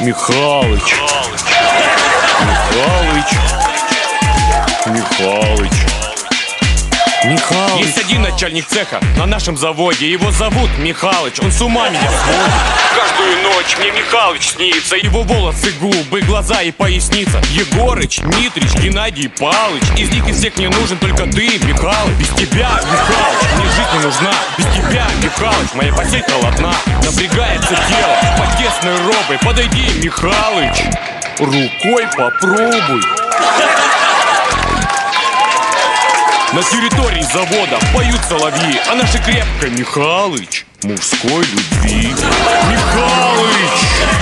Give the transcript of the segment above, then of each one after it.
Михалыч. Михалыч. Есть один начальник цеха на нашем заводе. Его зовут Михалыч, он с ума меня сводит. Каждую ночь мне Михалыч снится. Его волосы, губы, глаза и поясница. Егорыч, Митрич, Геннадий, Палыч. Из них из всех мне нужен только ты, Михалыч. Без тебя, Михалыч, мне жить не нужна. Без тебя, Михалыч, моя постель холодна. Напрягается тело под тесной робой. Подойди, Михалыч, рукой попробуй. На территории завода поют соловьи, а наши крепко Михалыч мужской любви. Михалыч!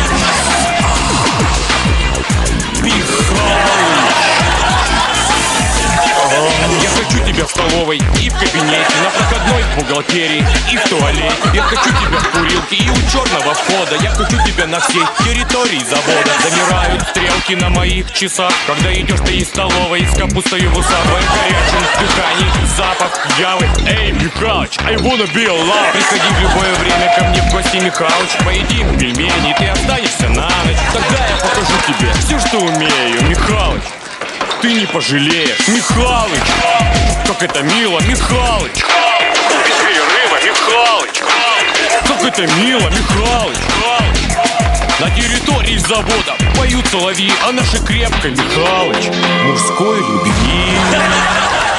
Я хочу тебя в столовой и в кабинете, на проходной, в бухгалтерии и в туалете. Я хочу тебя в курилке и у черного входа. Я хочу тебя на всей территории завода. Замирают стрелки на моих часах, когда идешь ты из столовой с капустой в усах. В горячем дыхании запах явы. Эй, Михалыч, I wanna be alive. Приходи в любое время ко мне в гости, Михалыч. Поедим пельмени, ты останешься на ночь. Тогда я покажу тебе все, что умею, Михалыч. Ты не пожалеешь, Михалыч. Как это мило, Михалыч. Без перерыва, Михалыч. Как это мило, Михалыч. На территории завода поют соловьи, а наши крепко, Михалыч, мужской любви.